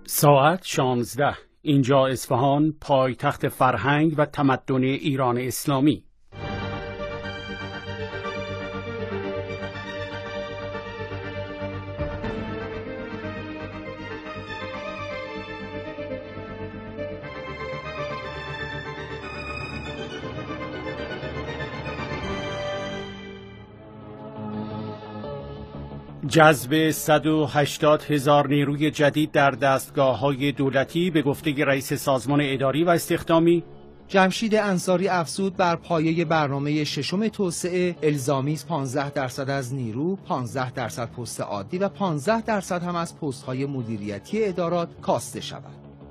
ساعت 16. اینجا اصفهان، پایتخت فرهنگ و تمدن ایران اسلامی. جذب 180,000 نیروی جدید در دستگاه‌های دولتی به گفته رئیس سازمان اداری و استخدامی. جمشید انصاری افزود بر پایه برنامه ششم توسعه الزامی است 15% از نیرو، 15% پست عادی و 15% هم از پست‌های مدیریتی ادارات کاسته شود.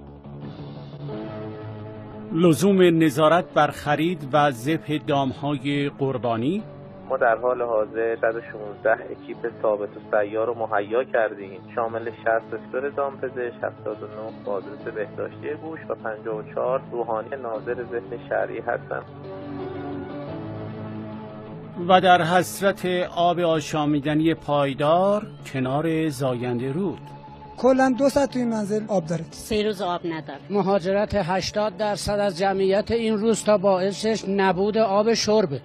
لزوم نظارت بر خرید و ذبح دام‌های قربانی. ما در حال حاضر 116 اکیپ ثابت و سیار رو مهیا کردیم، شامل 60 اسپر دامپزشک، 79 بازرس بهداشتی گوش و 54 روحانی ناظر ذهن شرعی هستند. و در حسرت آب آشامیدنی پایدار کنار زاینده رود. کلاً 2 ساعت توی منزل آب داره، 3 روز آب نداره. مهاجرت 80% از جمعیت این روستا باعثش نبود آب شربه.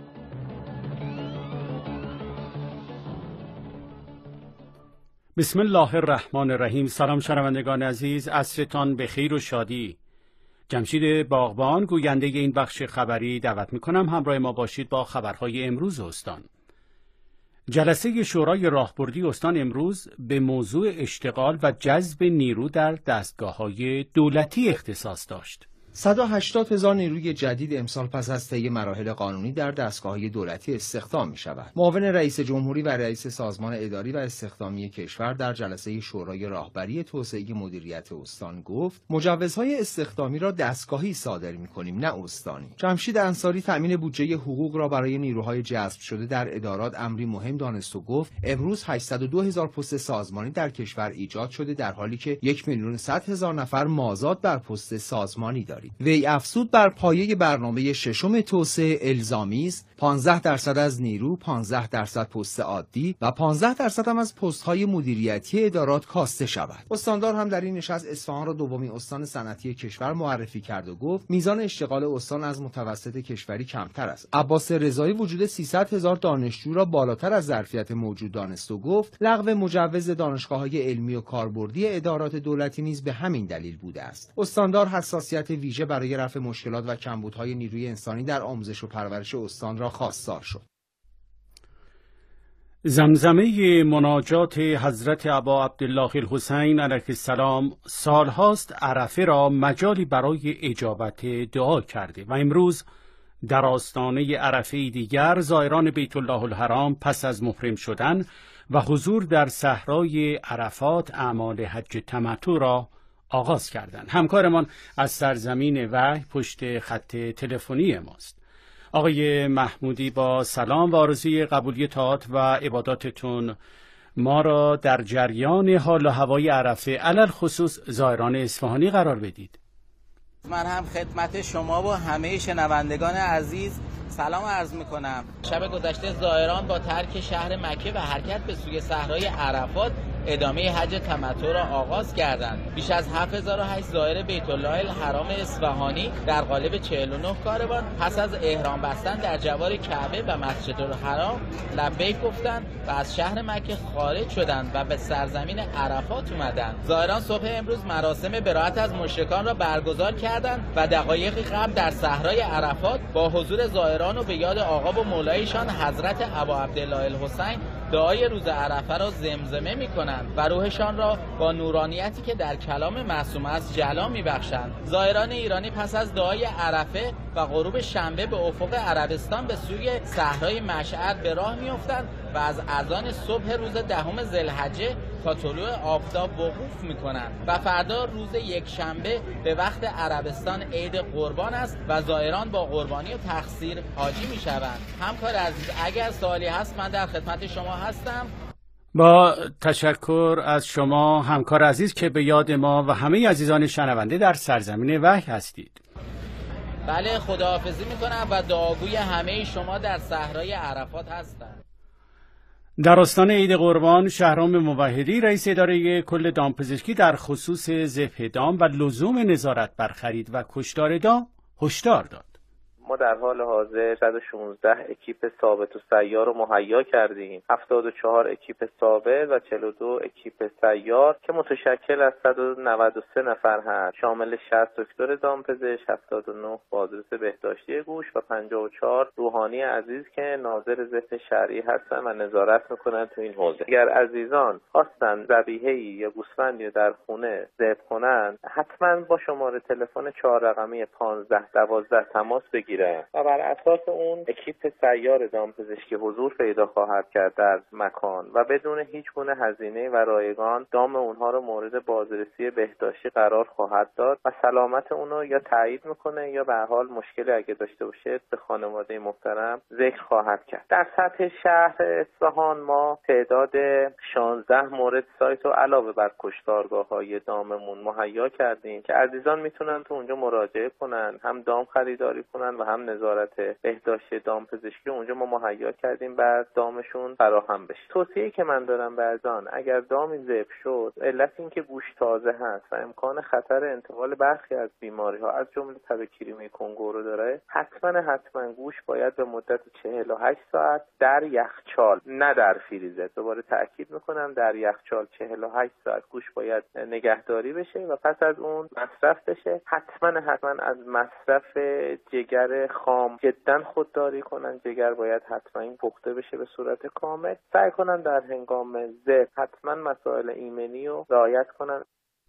بسم الله الرحمن الرحیم. سلام شنوندگان عزیز، عصرتان به خیر و شادی. جمشید باغبان گوینده این بخش خبری دعوت میکنم همراه ما باشید با خبرهای امروز استان. جلسه شورای راهبردی استان امروز به موضوع اشتغال و جذب نیرو در دستگاه‌های دولتی اختصاص داشت. 180,000 نیروی جدید امسال پس از طی مراحل قانونی در دستگاه‌های دولتی استخدام می‌شود. معاون رئیس جمهوری و رئیس سازمان اداری و استخدامی کشور در جلسه شورای راهبری توسعه مدیریت استان گفت: مجوزهای استخدامی را دستگاهی صادر می‌کنیم، نه استانی. جمشید انصاری تامین بودجه حقوق را برای نیروهای جذب شده در ادارات امری مهم دانست و گفت: امروز 802,000 پست سازمانی در کشور ایجاد شده، در حالی که 1,100,000 نفر مازاد بر پست سازمانی داریم. وی افزود بر پایه برنامه ششم توسعه الزامی است 15% از نیرو، 15% پست عادی و 15% هم از پست‌های مدیریتی ادارات کاسته شود. استاندار هم در این نشست اصفهان را دومین استان صنعتی کشور معرفی کرد و گفت میزان اشتغال استان از متوسط کشوری کمتر است. عباس رضایی وجود 300,000 دانشجو را بالاتر از ظرفیت موجود دانست و گفت لغو مجوز دانشگاه‌های علمی و کاربردی ادارات دولتی نیز به همین دلیل بوده است. استاندار حساسیت ویژه برای رفع مشکلات و کمبودهای نیروی انسانی در آموزش و پرورش استان را خواستار شد. زمزمه مناجات حضرت ابا عبدالله الحسین علیه السلام سالهاست عرفه را مجالی برای اجابت دعا کرده و امروز در آستانه عرفه دیگر زائران بیت الله الحرام پس از محرم شدن و حضور در صحرای عرفات اعمال حج تمتع را آغاز کردند. همکارمان از سرزمین وحی پشت خط تلفنی ماست. آقای محمودی، با سلام و آرزوی قبولی طاعات و عباداتتون ما را در جریان حال و هوای عرفه علل خصوص زائران اصفهانی قرار بدید. من هم خدمت شما و همه شنوندگان عزیز سلام عرض میکنم. شب گذشته زائران با ترک شهر مکه و حرکت به سوی صحرای عرفات ادامه حج تمتع را آغاز کردند. بیش از 7,008 زائر بیت الله الحرام اصفهانی در قالب 49 کاروان پس از احرام بستن در جوار کعبه و مسجد الحرام لبیک گفتند و از شهر مکه خارج شدند و به سرزمین عرفات اومدند. زائران صبح امروز مراسم براءت از مشرکان را برگزار کردند و دقایقی قبل در صحرای عرفات با حضور زائران و به یاد آقا و مولایشان حضرت ابا عبدالله الحسین دعای روز عرفه را زمزمه می‌کنند و روحشان را با نورانیتی که در کلام معصوم است جلا می‌بخشند. زائران ایرانی پس از دعای عرفه و غروب شنبه به افق عربستان به سوی صحرای مشعر به راه می‌افتند و از اذان صبح روز 10 ذوالحجه تا طلوع آفتاب وقوف می‌کنند و فردا روز یکشنبه به وقت عربستان عید قربان است و زائران با قربانی و تقصیر حاجی می‌شوند. همکار عزیز، اگر سوالی هست من در خدمت شما هستم. با تشکر از شما همکار عزیز که به یاد ما و همه عزیزان شنونده در سرزمین وحی هستید. بله، خداحافظی میکنم و دعاگوی همه شما در صحرای عرفات هستم. در آستان عید قربان، شهرام موحدی رئیس اداره کل دامپزشکی در خصوص ذبح دام و لزوم نظارت بر خرید و کشتار دام هشدار داد. ما در حال حاضر 116 اکیپ ثابت و سیار رو مهیا کردیم، 74 اکیپ ثابت و 42 اکیپ سیار که متشکل از 193 نفر هست، شامل 60 دکتر دامپزشک، 79 بازرس بهداشتی گوش و 54 روحانی عزیز که ناظر ذبح شرعی هستن و نظارت میکنن تو این حوزه. اگر عزیزان خواستن ذبیحه‌ای یا گوسفندی در خونه ذبح کنن، حتما با شماره تلفن 4 رقمی 1512 تماس بگیرن و بر اساس اون اکیپ سیار دامپزشکی حضور پیدا خواهد کرد در مکان و بدون هیچ گونه هزینه و رایگان دام اونها رو مورد بازرسی بهداشتی قرار خواهد داد و سلامت اونو یا تایید میکنه یا به هر حال مشکلی اگه داشته باشه به خانواده محترم ذکر خواهد کرد. در سطح شهر اصفهان ما تعداد 16 مورد سایت رو علاوه بر کشتارگاه‌های داممون مهیا کردیم که عزیزان میتونن تو اونجا مراجعه کنن، هم دام خریداری کنن و هم نظارت بهداشتی دامپزشکی اونجا ما مهیا کردیم بعد دامشون فراهم بشه. توصیه‌ای که من دارم به عزیزان، اگر دامی ذبح شد، علت این که گوشت تازه هست و امکان خطر انتقال برخی از بیماری‌ها از جمله تب کریمی کنگو رو داره، حتما گوشت باید به مدت 48 ساعت در یخچال، نه در فریزر، دوباره تاکید میکنم در یخچال 48 ساعت گوشت باید نگهداری بشه و پس از اون مصرف بشه. حتما از مصرف جگر خام جدا خودداری کنن. جگر باید حتما پخته بشه به صورت کامل. سعی کنن در هنگام ذبح حتما مسائل ایمنی رو رعایت کنن.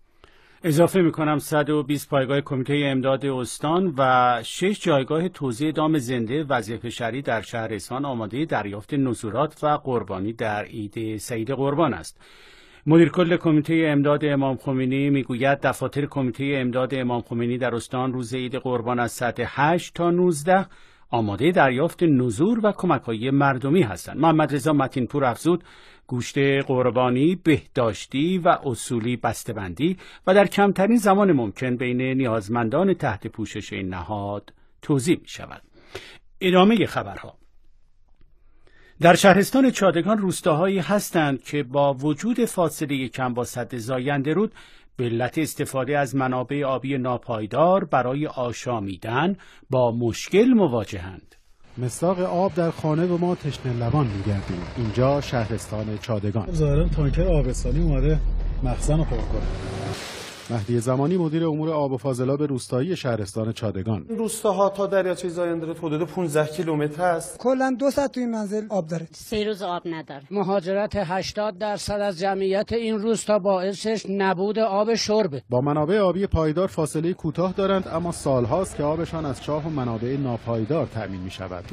اضافه میکنم 120 پایگاه کمیته امداد استان و 6 جایگاه توزیع دام زنده و ذبح شرعی در شهر اصفهان آماده دریافت نذورات و قربانی در عید سعید قربان است. مدیر کل کمیته امداد امام خمینی میگوید دفاتر کمیته امداد امام خمینی در استان روز عید قربان از ساعت 8 تا 19 آماده دریافت نذور و کمک‌های مردمی هستند. محمد رضا متین‌پور افزود گوشت قربانی بهداشتی و اصولی بسته‌بندی و در کمترین زمان ممکن بین نیازمندان تحت پوشش این نهاد توزیع می‌شود. ادامه خبرها. در شهرستان چادگان روستاهایی هستند که با وجود فاصله کم با سد زاینده-رود به علت استفاده از منابع آبی ناپایدار برای آشامیدن با مشکل مواجهند. مصداق آب در خانه و ما تشنه لبان می‌گردیم. اینجا شهرستان چادگان. ظاهراً تانکر آبستانی اومده مخزن رو پر کنه. مهدی زمانی مدیر امور آب و فاضلاب روستایی شهرستان چادگان. روستاها تا دریاچه زاینده حدود 15 کیلومتر است. کلا 2 ساعت توی منزل آب داره. 3 روز آب نداره. مهاجرت 80% از جمعیت این روستا باعثش نبود آب شربه. با منابع آبی پایدار فاصله کوتاه دارند اما سالهاست که آبشان از چاه و منابع ناپایدار تأمین می‌شود.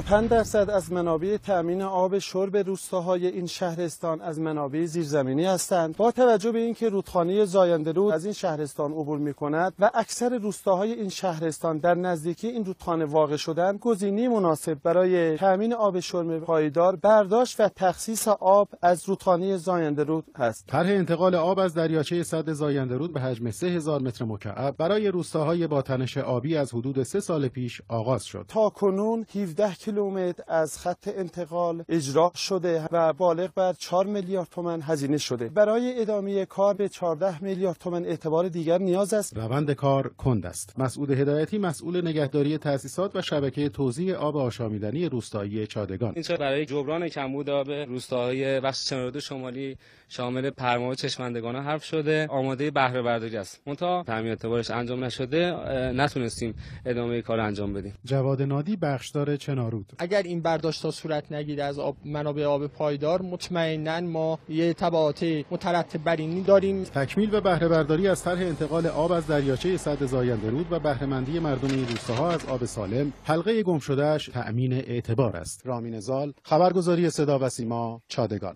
95% از منابع تأمین آب شرب روستاهای این شهرستان از منابع زیرزمینی هستند. با توجه به اینکه رودخانه زاینده‌رود از این شهرستان عبور می‌کند و اکثر روستاهای این شهرستان در نزدیکی این رودخانه واقع شدند، گزینه مناسب برای تأمین آب شرب پایدار برداشت و تخصیص آب از رودخانه زاینده‌رود است. طرح انتقال آب از دریاچه سد زاینده‌رود به حجم 3000 متر مکعب برای روستاهای با تنش آبی از حدود 3 سال پیش آغاز شد. تا کنون 17 کیلومتر از خط انتقال اجرا شده و بالغ بر 4 میلیارد تومان هزینه شده. برای ادامه کار به 14 میلیارد تومان اعتبار دیگر نیاز است. روند کار کند است. مسعود هدایتی مسئول نگهداری تأسیسات و شبکه توزیع آب آشامیدنی روستایی چادگان. این برای جبران کمبود آب روستاهای بخش چنارود شمالی شامل پرما و چشمندگان حرف شده آماده بهره برداری است. منتها تامین اعتبارش انجام نشده، نتونستیم ادامه کار انجام بدیم. جواد نادی بخشدار چنارود: اگر این برداشت‌ها صورت نگیره از منابع آب پایدار، مطمئناً ما یه تبعات مترتب بر این داریم. تکمیل و بهره برداری از طرح انتقال آب از دریاچه سد زاینده‌رود و بهره‌مندی مردم این روستاها از آب سالم حلقه گم شده‌اش تأمین اعتبار است. رامین زال، خبرگزاری صدا و سیما، چادگان.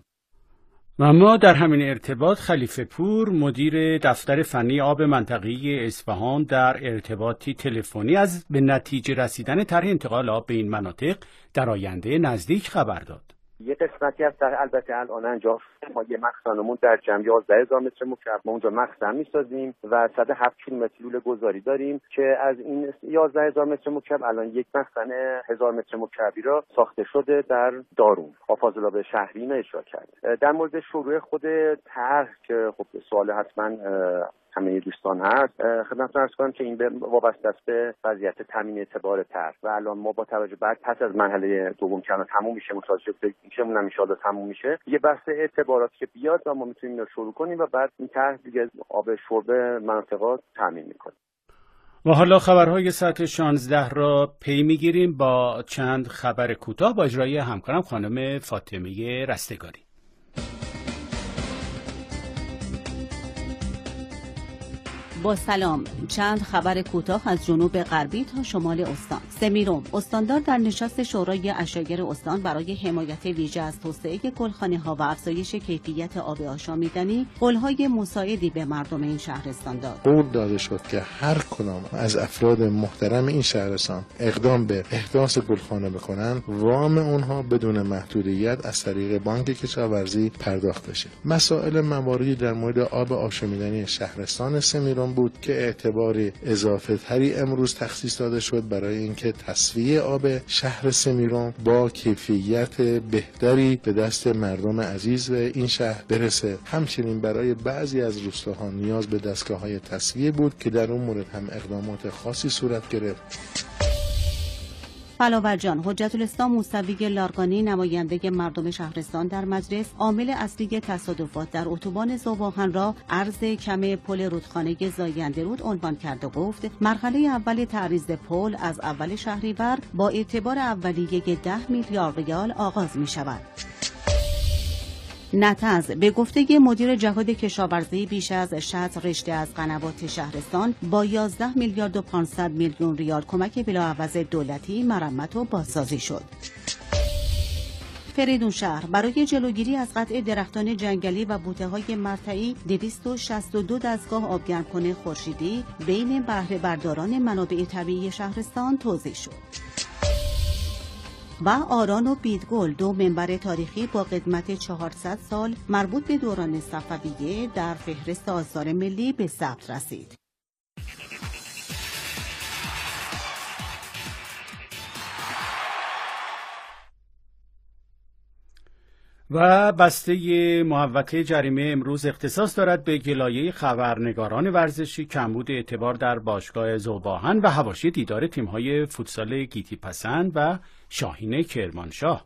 و اما در همین ارتباط خلیفه پور مدیر دفتر فنی آب منطقه‌ای اصفهان در ارتباطی تلفنی از به نتیجه رسیدن طرح انتقال آب به این مناطق در آینده نزدیک خبر داد. یه قسمتی از طرح البته الان انجام شده. ما یه مخزنمون در جمع 11000 متر مکعب ما اونجا مخزن می‌سازیم و 107 کیلومتر لوله گذاری داریم که از این 11000 متر مکعب الان یک مخزن 1000 متر مکعبی را ساخته شده در دارون. فاضلاب شهری اجرا کرد. در مورد شروع خود طرح که خب سوال حتما همه دوستان هست، خدمتتون عرض کنم که این وابسته است به وضعیت تامین اعتبار طرح و الان ما با توجه بعد پس از مرحله دوم که تموم میشه متوجه میشیم ان شاءالله تموم میشه یه بحث اعتبارات که بیاد و ما میتونیم اینو شروع کنیم و بعد این طرح دیگه آب شرب مناطق تامین میکنه. و حالا خبرهای ساعت 16 را پی میگیریم با چند خبر کوتاه با اجرای همکارم خانم فاطمه رستگاری. با سلام، چند خبر کوتاه از جنوب غربی تا شمال استان. سمیرون، استاندار در نشست شورای عشایر استان برای حمایت ویژه از توسعه گلخانه‌ها و افزایش کیفیت آب آشامیدنی، قول‌های مساعدی به مردم این شهرستان داد. قول داده شد که هر کدام از افراد محترم این شهرستان اقدام به احداث گلخانه بکنن، وام اونها بدون محدودیت از طریق بانک کشاورزی پرداخت بشه. مسائل مواردی در مورد آب آشامیدنی شهرستان سمیرون بود که اعتبار اضافه تری امروز تخصیص داده شد برای اینکه تصفیه آب شهر سمیرون با کیفیت بهتری به دست مردم عزیز این شهر برسه. همچنین برای بعضی از روستاها نیاز به دستگاه‌های تصفیه بود که در اون مورد هم اقدامات خاصی صورت گرفت. فلاورجان، حجت الاسلام موسوی لارگانی، نماینده مردم شهرستان در مجلس، عامل اصلی تصادفات در اتوبان ذوب‌آهن را عرض کم پل رودخانه زاینده رود عنوان کرد و گفت مرحله اول تعریض پل از اول شهریور با اعتبار اولیه 10 میلیارد ریال آغاز می شود. نتنز، به گفته مدیر جهاد کشاورزی بیش از 60 رشته از قنوات شهرستان با 11 میلیارد و 500 میلیون ریال کمک بلاعوض دولتی مرمت و بازسازی شد. فریدون شهر، برای جلوگیری از قطع درختان جنگلی و بوته‌های مرتعی 262 دستگاه آبگرمکن خورشیدی بین بهره برداران منابع طبیعی شهرستان توزیع شد. و آران و بیدگل، 2 منبر تاریخی با قدمت 400 سال مربوط به دوران صفویه در فهرست آثار ملی به ثبت رسید. و بسته محوطه جریمه امروز اختصاص دارد به گلایه خبرنگاران ورزشی، کمبود اعتبار در باشگاه ذوب‌آهن و حواشی دیدار تیم‌های فوتسال گیتی پسند و شاهین کرمانشاه.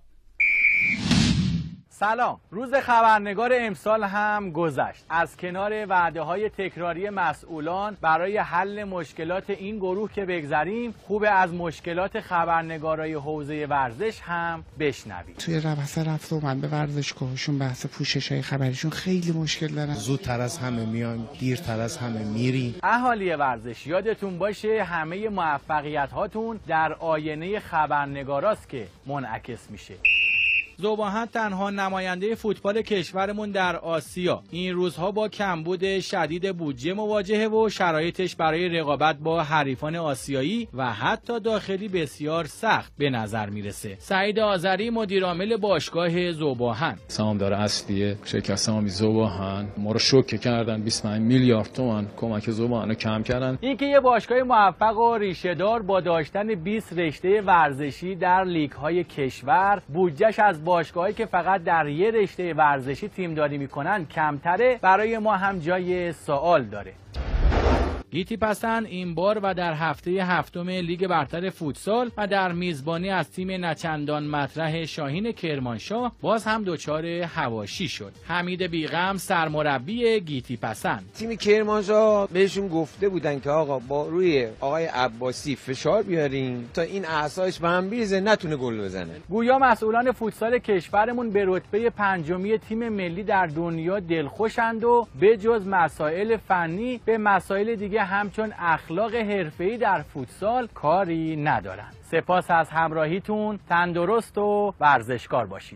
سلام، روز خبرنگار امسال هم گذشت. از کنار وعده‌های تکراری مسئولان برای حل مشکلات این گروه که بگذریم، خوب از مشکلات خبرنگارای حوزه ورزش هم بشنویم. توی رفت اومد به ورزشگاهشون بحث پوشش‌های خبریشون خیلی مشکل دارن. زودتر از همه میایم، دیرتر از همه میریم. اهالی ورزش، یادتون باشه همه موفقیت هاتون در آینه خبرنگاراست که منعکس میشه. ذوب‌آهن تنها نماینده فوتبال کشورمون در آسیا این روزها با کمبود شدید بودجه مواجهه و شرایطش برای رقابت با حریفان آسیایی و حتی داخلی بسیار سخت به نظر میرسه. سعید آذری، مدیر عامل باشگاه ذوب‌آهن: سهامدار اصلی شرکت سهامی ذوب‌آهن ما رو شوکه کردن، 25 میلیارد تومان کمک ذوب‌آهن رو کم کردن. اینکه یه باشگاه موفق و ریشه‌دار با داشتن 20 رشته ورزشی در لیگ‌های کشور بودجه‌اش از باشگاهایی که فقط در یه رشته ورزشی تیمداری میکنن کمتره، برای ما هم جای سوال داره. گیتی پسند این بار و در هفته هفتم لیگ برتر فوتسال و در میزبانی از تیم نچندان مطرح شاهین کرمانشاه باز هم دچار حواشی شد. حمید بیغم، سرمربی گیتی پسند: تیم کرمانشاه بهشون گفته بودن که آقا با روی آقای عباسی فشار بیارین تا این اعصابش به هم بریزه نتونه گل بزنه. گویا مسئولان فوتسال کشورمون به رتبه 5 تیم ملی در دنیا دلخوشند و به جز مسائل فنی به مسائل دیگه همچون اخلاق حرفه‌ای در فوتسال کاری ندارن. سپاس از همراهیتون، تندرست و ورزشکار باشید.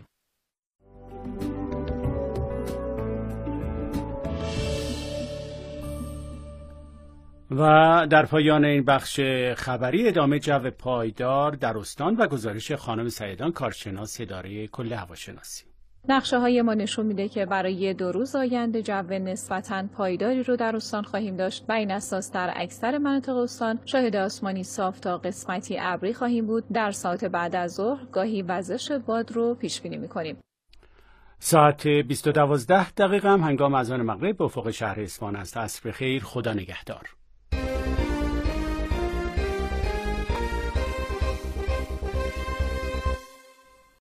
و در پایان این بخش خبری ادامه جو پایدار در استان و گزارش خانم سیدان، کارشناس اداره کل هواشناسی. نقشه های ما نشون میده که برای 2 روز آینده جو نسبتاً پایداری رو در استان خواهیم داشت و این اساس در اکثر مناطق استان شاهد آسمانی صاف تا قسمتی ابری خواهیم بود. در ساعت بعد از ظهر گاهی وزش باد رو پیش بینی میکنیم. ساعت 20:12 هم هنگام اذان مغرب به افق شهر اصفهان است. عصر بخیر، خدا نگهدار.